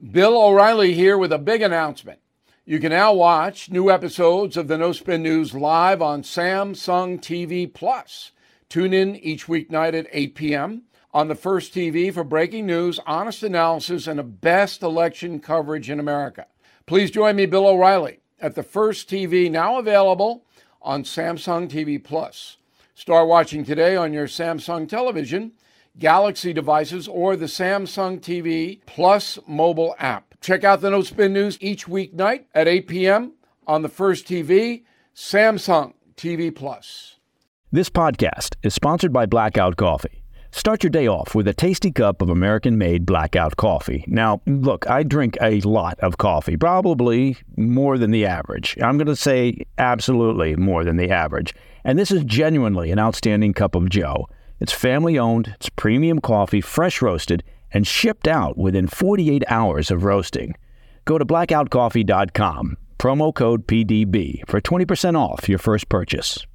Bill O'Reilly here with a big announcement. You can now watch new episodes of the No Spin News live on Samsung TV Plus. Tune in each weeknight at 8 p.m. on the First TV for breaking news, honest analysis, and the best election coverage in America. Please join me, Bill O'Reilly, at the First TV, now available on Samsung TV Plus. Start watching today on your Samsung television, Galaxy devices, or the Samsung TV Plus mobile app. Check out the No Spin News each weeknight at 8 p.m. on the First TV, Samsung TV Plus. This podcast is sponsored by Blackout Coffee. Start your day off with a tasty cup of American-made Blackout coffee. Now, look, I drink a lot of coffee, probably more than the average. I'm going to say absolutely more than the average. And this is genuinely an outstanding cup of joe. It's family-owned, it's premium coffee, fresh roasted, and shipped out within 48 hours of roasting. Go to blackoutcoffee.com, promo code PDB, for 20% off your first purchase.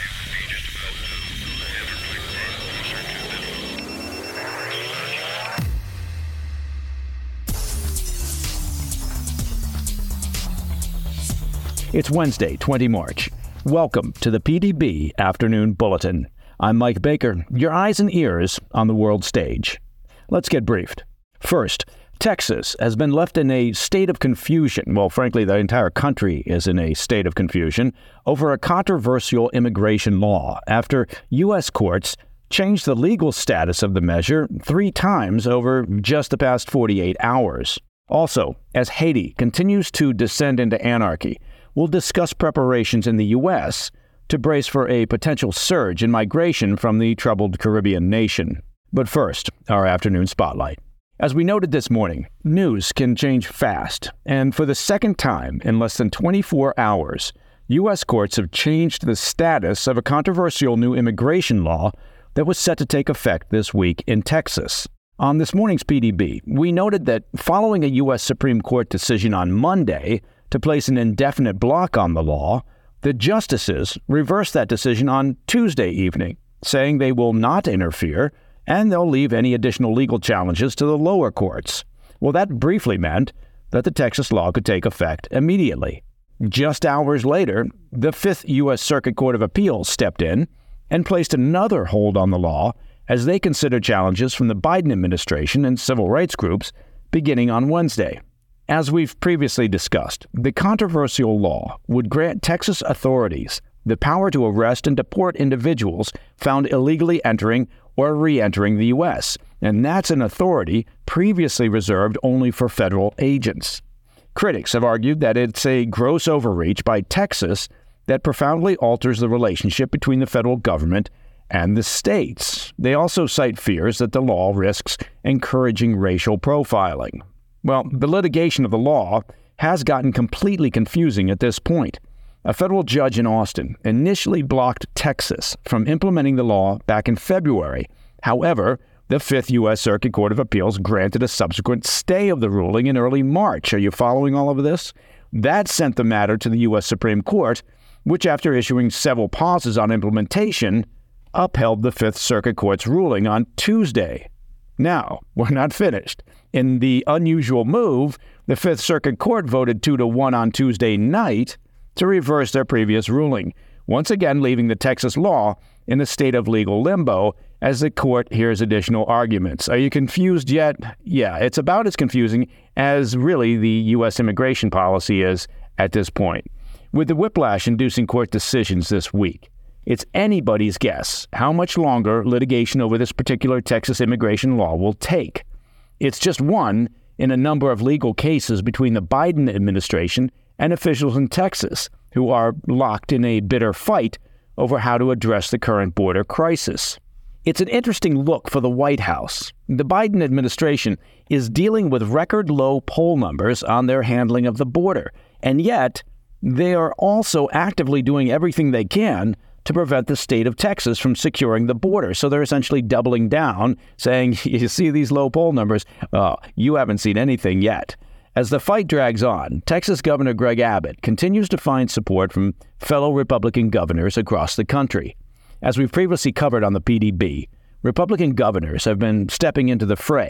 It's Wednesday, 20 March. Welcome to the PDB Afternoon Bulletin. I'm Mike Baker, your eyes and ears on the world stage. Let's get briefed. First, Texas has been left in a state of confusion. Well, frankly, the entire country is in a state of confusion over a controversial immigration law after U.S. courts changed the legal status of the measure 3 times over just the past 48 hours. Also, as Haiti continues to descend into anarchy, we'll discuss preparations in the U.S. to brace for a potential surge in migration from the troubled Caribbean nation. But first, our afternoon spotlight. As we noted this morning, news can change fast, and for the second time in less than 24 hours, U.S. courts have changed the status of a controversial new immigration law that was set to take effect this week in Texas. On this morning's PDB, we noted that following a U.S. Supreme Court decision on Monday to place an indefinite block on the law, the justices reversed that decision on Tuesday evening, saying they will not interfere and they'll leave any additional legal challenges to the lower courts. Well, that briefly meant that the Texas law could take effect immediately. Just hours later, the Fifth U.S. Circuit Court of Appeals stepped in and placed another hold on the law as they considered challenges from the Biden administration and civil rights groups beginning on Wednesday. As we've previously discussed, the controversial law would grant Texas authorities the power to arrest and deport individuals found illegally entering or re-entering the U.S., and that's an authority previously reserved only for federal agents. Critics have argued that it's a gross overreach by Texas that profoundly alters the relationship between the federal government and the states. They also cite fears that the law risks encouraging racial profiling. Well, the litigation of the law has gotten completely confusing at this point. A federal judge in Austin initially blocked Texas from implementing the law back in February. However, the Fifth U.S. Circuit Court of Appeals granted a subsequent stay of the ruling in early March. Are you following all of this? That sent the matter to the U.S. Supreme Court, which, after issuing several pauses on implementation, upheld the Fifth Circuit Court's ruling on Tuesday. Now, we're not finished. In the unusual move, the Fifth Circuit Court voted 2-1 on Tuesday night to reverse their previous ruling, once again leaving the Texas law in a state of legal limbo as the court hears additional arguments. Are you confused yet? Yeah, it's about as confusing as really the U.S. immigration policy is at this point. With the whiplash-inducing court decisions this week, it's anybody's guess how much longer litigation over this particular Texas immigration law will take. It's just one in a number of legal cases between the Biden administration and officials in Texas who are locked in a bitter fight over how to address the current border crisis. It's an interesting look for the White House. The Biden administration is dealing with record low poll numbers on their handling of the border, and yet they are also actively doing everything they can to prevent the state of Texas from securing the border. So they're essentially doubling down, saying, you see these low poll numbers? You haven't seen anything yet. As the fight drags on, Texas Governor Greg Abbott continues to find support from fellow Republican governors across the country. As we've previously covered on the PDB, Republican governors have been stepping into the fray,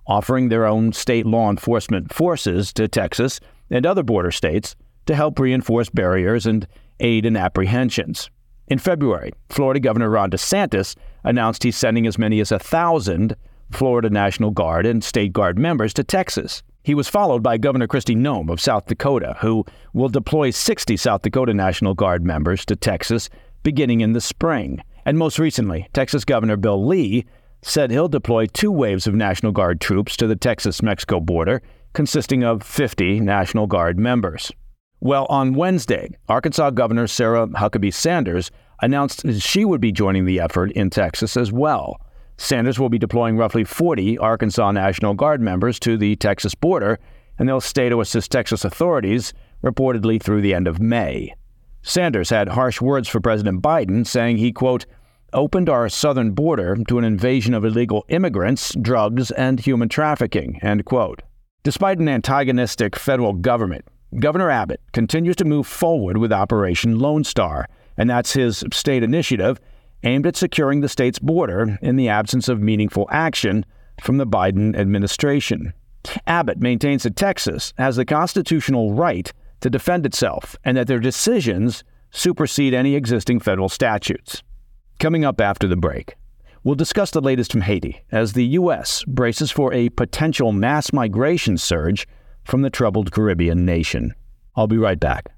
offering their own state law enforcement forces to Texas and other border states to help reinforce barriers and aid in apprehensions. In February, Florida Governor Ron DeSantis announced he's sending as many as 1,000 Florida National Guard and State Guard members to Texas. He was followed by Governor Kristi Noem of South Dakota, who will deploy 60 South Dakota National Guard members to Texas beginning in the spring. And most recently, Texas Governor Bill Lee said he'll deploy 2 waves of National Guard troops to the Texas-Mexico border, consisting of 50 National Guard members. Well, on Wednesday, Arkansas Governor Sarah Huckabee Sanders announced she would be joining the effort in Texas as well. Sanders will be deploying roughly 40 Arkansas National Guard members to the Texas border, and they'll stay to assist Texas authorities, reportedly through the end of May. Sanders had harsh words for President Biden, saying he, quote, opened our southern border to an invasion of illegal immigrants, drugs, and human trafficking, end quote. Despite an antagonistic federal government, Governor Abbott continues to move forward with Operation Lone Star, and that's his state initiative aimed at securing the state's border in the absence of meaningful action from the Biden administration. Abbott maintains that Texas has the constitutional right to defend itself and that their decisions supersede any existing federal statutes. Coming up after the break, we'll discuss the latest from Haiti as the U.S. braces for a potential mass migration surge from the troubled Caribbean nation. I'll be right back.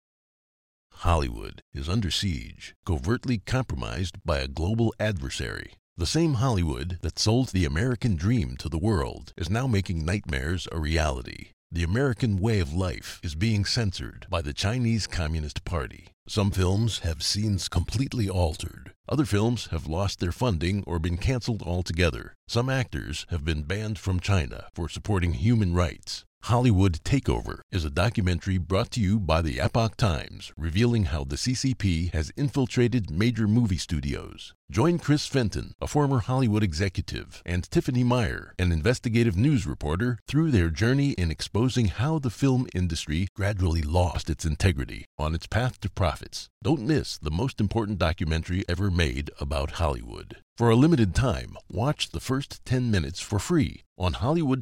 Hollywood is under siege, covertly compromised by a global adversary. The same Hollywood that sold the American dream to the world is now making nightmares a reality. The American way of life is being censored by the Chinese Communist Party. Some films have scenes completely altered. Other films have lost their funding or been canceled altogether. Some actors have been banned from China for supporting human rights. Hollywood Takeover is a documentary brought to you by the Epoch Times, revealing how the CCP has infiltrated major movie studios. Join Chris Fenton, a former Hollywood executive, and Tiffany Meyer, an investigative news reporter, through their journey in exposing how the film industry gradually lost its integrity on its path to profits. Don't miss the most important documentary ever made about Hollywood. For a limited time, watch the first 10 minutes for free on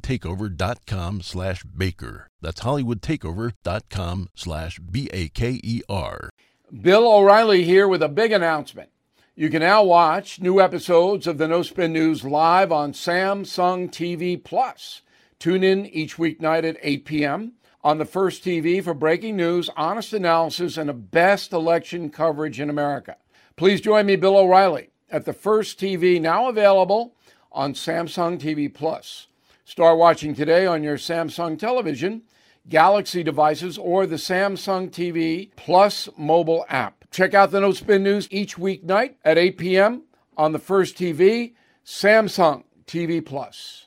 HollywoodTakeover.com/Baker. That's HollywoodTakeover.com/BAKER. Bill O'Reilly here with a big announcement. You can now watch new episodes of the No Spin News live on Samsung TV Plus. Tune in each weeknight at 8 p.m. on the First TV for breaking news, honest analysis, and the best election coverage in America. Please join me, Bill O'Reilly, at the First TV, now available on Samsung TV Plus. Start watching today on your Samsung television, Galaxy devices, or the Samsung TV Plus mobile app. Check out the No Spin News each weeknight at 8 p.m. on the First TV, Samsung TV Plus.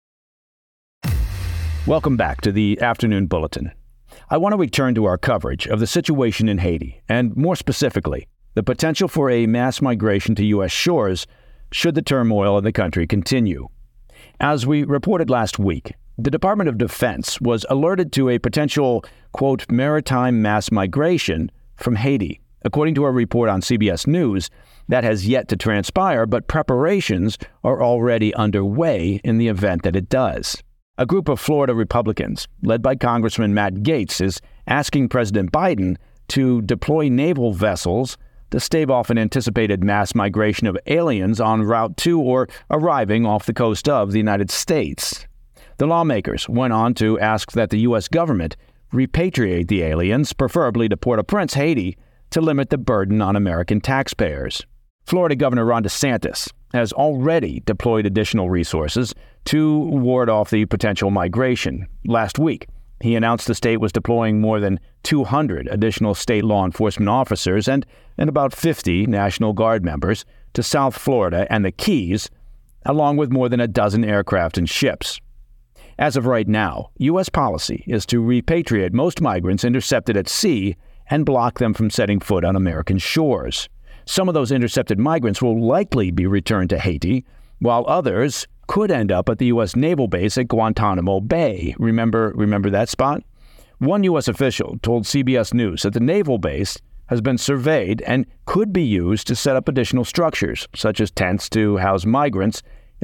Welcome back to the Afternoon Bulletin. I want to return to our coverage of the situation in Haiti, and more specifically, the potential for a mass migration to U.S. shores should the turmoil in the country continue. As we reported last week, the Department of Defense was alerted to a potential, quote, maritime mass migration from Haiti, according to a report on CBS News that has yet to transpire, but preparations are already underway in the event that it does. A group of Florida Republicans, led by Congressman Matt Gaetz, is asking President Biden to deploy naval vessels to stave off an anticipated mass migration of aliens en route to or arriving off the coast of the United States. The lawmakers went on to ask that the U.S. government repatriate the aliens, preferably to Port-au-Prince, Haiti, to limit the burden on American taxpayers. Florida Governor Ron DeSantis has already deployed additional resources to ward off the potential migration. Last week, he announced the state was deploying more than 200 additional state law enforcement officers and about 50 National Guard members to South Florida and the Keys, along with more than a dozen aircraft and ships. As of right now, U.S. policy is to repatriate most migrants intercepted at sea and block them from setting foot on American shores. Some of those intercepted migrants will likely be returned to Haiti, while others could end up at the U.S. naval base at Guantanamo Bay. Remember that spot? One U.S. official told CBS News that the naval base has been surveyed and could be used to set up additional structures, such as tents to house migrants,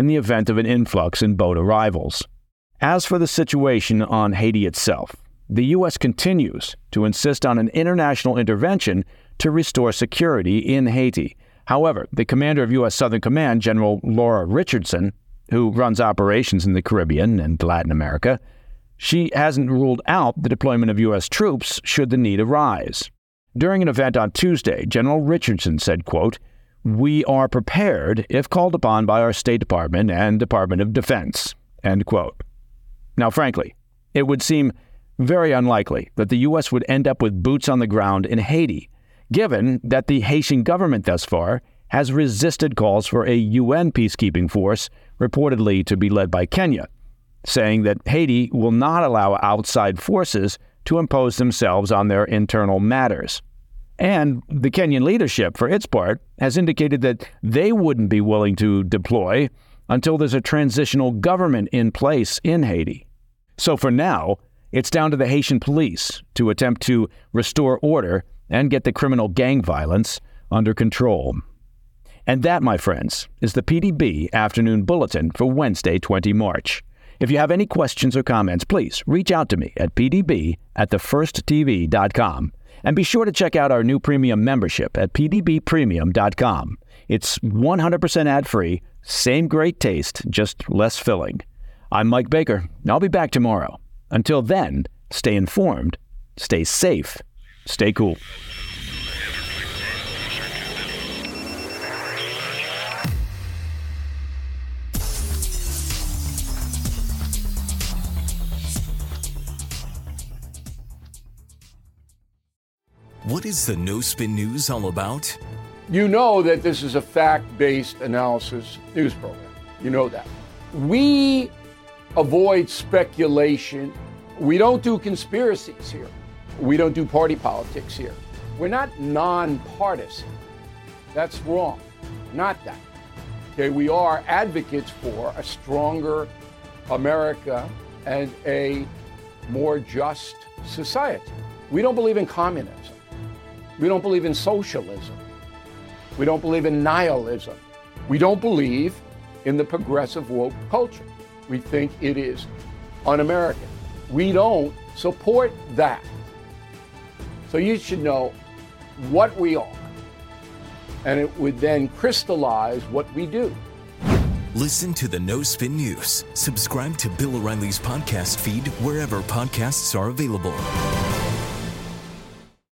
in the event of an influx in boat arrivals. As for the situation on Haiti itself, the U.S. continues to insist on an international intervention to restore security in Haiti. However, the commander of U.S. Southern Command, General Laura Richardson, who runs operations in the Caribbean and Latin America, she hasn't ruled out the deployment of U.S. troops should the need arise. During an event on Tuesday, General Richardson said, quote, "We are prepared if called upon by our State Department and Department of Defense," end quote. Now, frankly, it would seem very unlikely that the U.S. would end up with boots on the ground in Haiti, given that the Haitian government thus far has resisted calls for a UN peacekeeping force, reportedly to be led by Kenya, saying that Haiti will not allow outside forces to impose themselves on their internal matters. And the Kenyan leadership, for its part, has indicated that they wouldn't be willing to deploy until there's a transitional government in place in Haiti. So for now, it's down to the Haitian police to attempt to restore order and get the criminal gang violence under control. And that, my friends, is the PDB Afternoon Bulletin for Wednesday, 20 March. If you have any questions or comments, please reach out to me at pdb@thefirsttv.com. And be sure to check out our new premium membership at pdbpremium.com. It's 100% ad-free, same great taste, just less filling. I'm Mike Baker. I'll be back tomorrow. Until then, stay informed, stay safe, stay cool. What is the No Spin News all about? You know that this is a fact-based analysis news program. You know that. We avoid speculation. We don't do conspiracies here. We don't do party politics here. We're not nonpartisan. That's wrong. Not that. Okay, we are advocates for a stronger America and a more just society. We don't believe in communism. We don't believe in socialism. We don't believe in nihilism. We don't believe in the progressive woke culture. We think it is un-American. We don't support that. So you should know what we are, and it would then crystallize what we do. Listen to the No Spin News. Subscribe to Bill O'Reilly's podcast feed wherever podcasts are available.